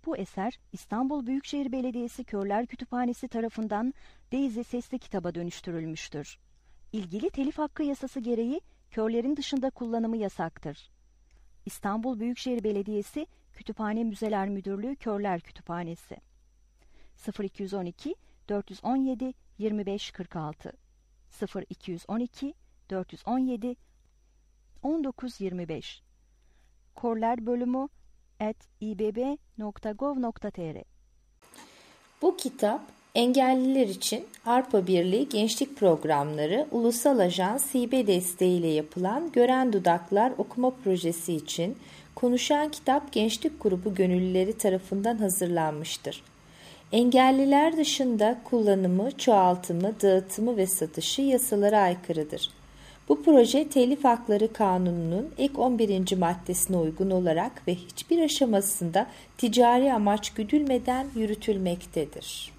Bu eser İstanbul Büyükşehir Belediyesi Körler Kütüphanesi tarafından Daisy sesli kitaba dönüştürülmüştür. İlgili telif hakkı yasası gereği körlerin dışında kullanımı yasaktır. İstanbul Büyükşehir Belediyesi Kütüphane Müzeler Müdürlüğü Körler Kütüphanesi 0212 417 2546 0212 417 1925 korlerbölümü@ibb.gov.tr. Bu kitap engelliler için Arpa Birliği Gençlik Programları Ulusal Ajans Hibe desteğiyle yapılan Gören Dudaklar okuma projesi için Konuşan Kitap Gençlik Grubu gönüllüleri tarafından hazırlanmıştır. Engelliler dışında kullanımı, çoğaltımı, dağıtımı ve satışı yasalara aykırıdır. Bu proje Telif Hakları Kanunu'nun ek 11. maddesine uygun olarak ve hiçbir aşamasında ticari amaç güdülmeden yürütülmektedir.